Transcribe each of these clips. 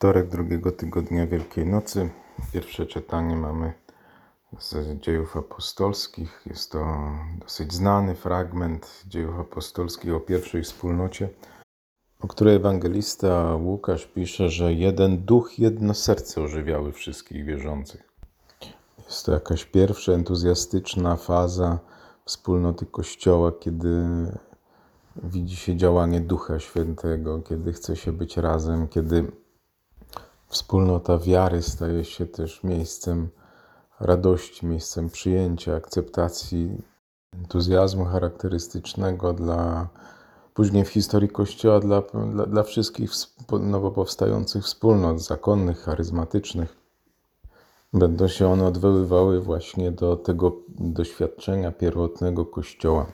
Wtorek drugiego tygodnia Wielkiej Nocy. Pierwsze czytanie mamy z Dziejów Apostolskich. Jest to dosyć znany fragment Dziejów Apostolskich o pierwszej wspólnocie, o której ewangelista Łukasz pisze, że jeden duch, jedno serce ożywiały wszystkich wierzących. Jest to jakaś pierwsza entuzjastyczna faza wspólnoty Kościoła, kiedy widzi się działanie Ducha Świętego, kiedy chce się być razem, kiedy wspólnota wiary staje się też miejscem radości, miejscem przyjęcia, akceptacji, entuzjazmu charakterystycznego dla później w historii Kościoła dla wszystkich nowo powstających wspólnot zakonnych, charyzmatycznych. Będą się one odwoływały właśnie do tego doświadczenia pierwotnego Kościoła.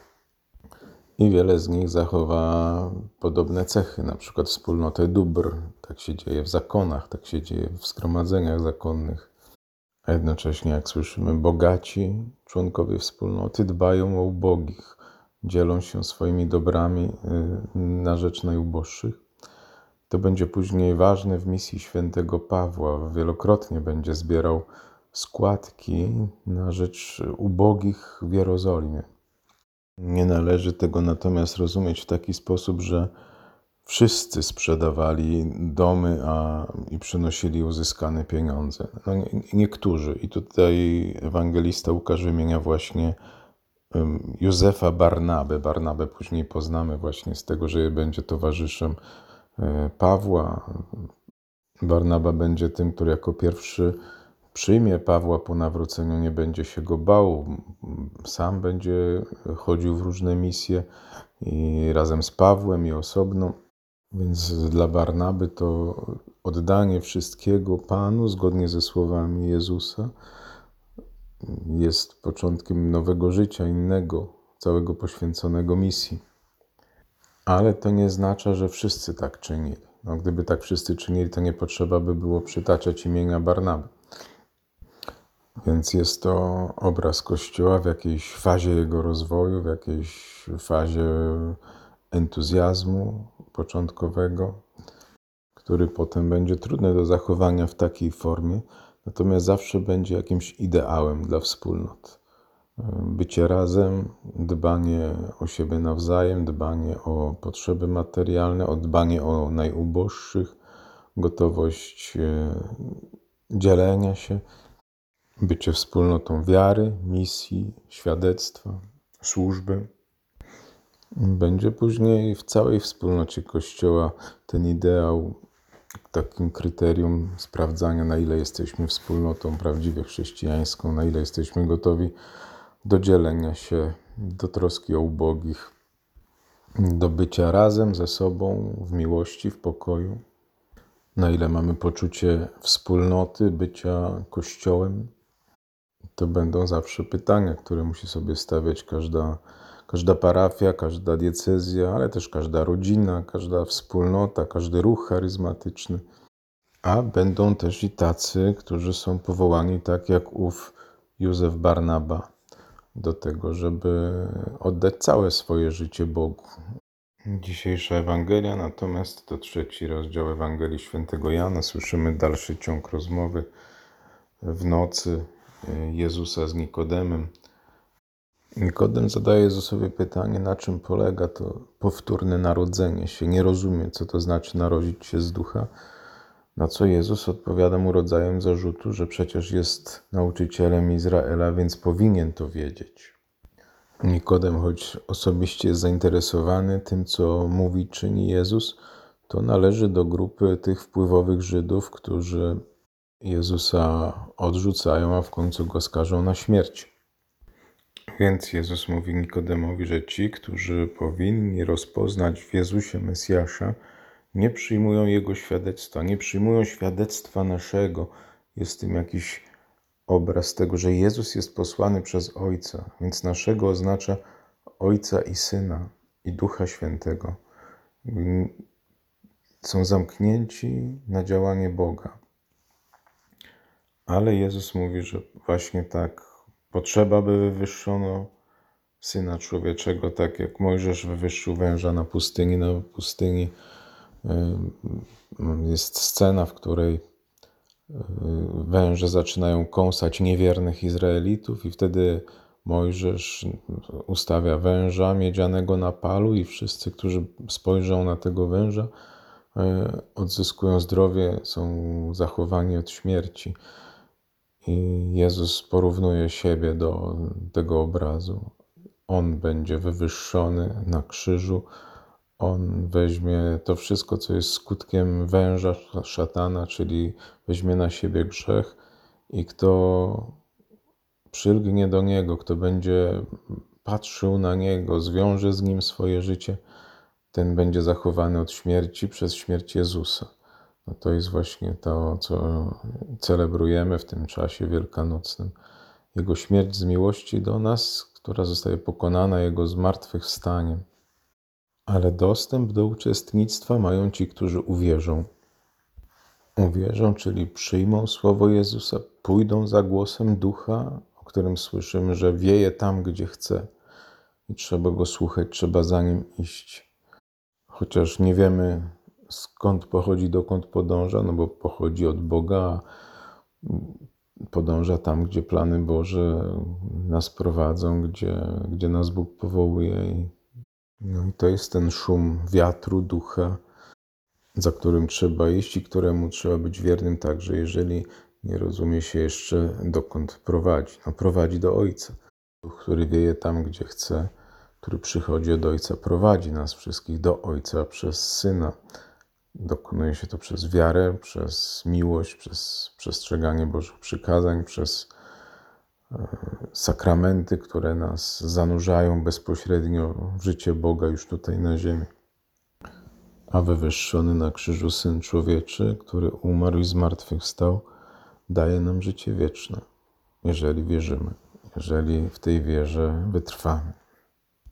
I wiele z nich zachowa podobne cechy, na przykład wspólnotę dóbr. Tak się dzieje w zakonach, tak się dzieje w zgromadzeniach zakonnych. A jednocześnie, jak słyszymy, bogaci członkowie wspólnoty dbają o ubogich, dzielą się swoimi dobrami na rzecz najuboższych. To będzie później ważne w misji świętego Pawła. Wielokrotnie będzie zbierał składki na rzecz ubogich w Jerozolimie. Nie należy tego natomiast rozumieć w taki sposób, że wszyscy sprzedawali domy i przynosili uzyskane pieniądze. Niektórzy. I tutaj ewangelista Łukasz wymienia właśnie Józefa Barnabę. Barnabę później poznamy właśnie z tego, że będzie towarzyszem Pawła. Barnaba będzie tym, który jako pierwszy przyjmie Pawła po nawróceniu, nie będzie się go bał, sam będzie chodził w różne misje i razem z Pawłem i osobno. Więc dla Barnaby to oddanie wszystkiego Panu zgodnie ze słowami Jezusa jest początkiem nowego życia, innego, całego poświęconego misji. Ale to nie oznacza, że wszyscy tak czynili. Gdyby tak wszyscy czynili, to nie potrzeba by było przytaczać imienia Barnaby. Więc jest to obraz Kościoła w jakiejś fazie jego rozwoju, w jakiejś fazie entuzjazmu początkowego, który potem będzie trudny do zachowania w takiej formie, natomiast zawsze będzie jakimś ideałem dla wspólnot. Bycie razem, dbanie o siebie nawzajem, dbanie o potrzeby materialne, dbanie o najuboższych, gotowość dzielenia się, bycie wspólnotą wiary, misji, świadectwa, służby. Będzie później w całej wspólnocie Kościoła ten ideał takim kryterium sprawdzania, na ile jesteśmy wspólnotą prawdziwie chrześcijańską, na ile jesteśmy gotowi do dzielenia się, do troski o ubogich, do bycia razem ze sobą w miłości, w pokoju, na ile mamy poczucie wspólnoty, bycia Kościołem. To będą zawsze pytania, które musi sobie stawiać każda parafia, każda diecezja, ale też każda rodzina, każda wspólnota, każdy ruch charyzmatyczny. A będą też i tacy, którzy są powołani tak jak ów Józef Barnaba do tego, żeby oddać całe swoje życie Bogu. Dzisiejsza Ewangelia natomiast to 3 rozdział Ewangelii Świętego Jana. Słyszymy dalszy ciąg rozmowy w nocy Jezusa z Nikodemem. Nikodem zadaje Jezusowi pytanie, na czym polega to powtórne narodzenie się. Nie rozumie, co to znaczy narodzić się z ducha. Na co Jezus odpowiada mu rodzajem zarzutu, że przecież jest nauczycielem Izraela, więc powinien to wiedzieć. Nikodem, choć osobiście jest zainteresowany tym, co mówi, czyni Jezus, to należy do grupy tych wpływowych Żydów, którzy Jezusa odrzucają, a w końcu go skażą na śmierć. Więc Jezus mówi Nikodemowi, że ci, którzy powinni rozpoznać w Jezusie Mesjasza, nie przyjmują Jego świadectwa, nie przyjmują świadectwa naszego. Jest tym jakiś obraz tego, że Jezus jest posłany przez Ojca, więc naszego oznacza Ojca i Syna i Ducha Świętego. Są zamknięci na działanie Boga. Ale Jezus mówi, że właśnie tak potrzeba, by wywyższono Syna Człowieczego, tak jak Mojżesz wywyższył węża na pustyni Jest scena, w której węże zaczynają kąsać niewiernych Izraelitów i wtedy Mojżesz ustawia węża miedzianego na palu i wszyscy, którzy spojrzą na tego węża, odzyskują zdrowie, są zachowani od śmierci. I Jezus porównuje siebie do tego obrazu. On będzie wywyższony na krzyżu, On weźmie to wszystko, co jest skutkiem węża, szatana, czyli weźmie na siebie grzech i kto przylgnie do Niego, kto będzie patrzył na Niego, zwiąże z Nim swoje życie, ten będzie zachowany od śmierci przez śmierć Jezusa. No to jest właśnie to, co celebrujemy w tym czasie wielkanocnym. Jego śmierć z miłości do nas, która zostaje pokonana Jego zmartwychwstaniem. Ale dostęp do uczestnictwa mają ci, którzy uwierzą. Uwierzą, czyli przyjmą słowo Jezusa, pójdą za głosem Ducha, o którym słyszymy, że wieje tam, gdzie chce. I trzeba Go słuchać, trzeba za Nim iść. Chociaż nie wiemy, skąd pochodzi, dokąd podąża, no bo pochodzi od Boga, podąża tam, gdzie plany Boże nas prowadzą, gdzie nas Bóg powołuje. No i to jest ten szum wiatru, ducha, za którym trzeba iść i któremu trzeba być wiernym także, jeżeli nie rozumie się jeszcze, dokąd prowadzi. No, prowadzi do Ojca. Duch, który wieje tam, gdzie chce, który przychodzi od Ojca, prowadzi nas wszystkich do Ojca przez Syna. Dokonuje się to przez wiarę, przez miłość, przez przestrzeganie Bożych przykazań, przez sakramenty, które nas zanurzają bezpośrednio w życie Boga już tutaj na ziemi. A wywyższony na krzyżu Syn Człowieczy, który umarł i zmartwychwstał, daje nam życie wieczne, jeżeli wierzymy, jeżeli w tej wierze wytrwamy.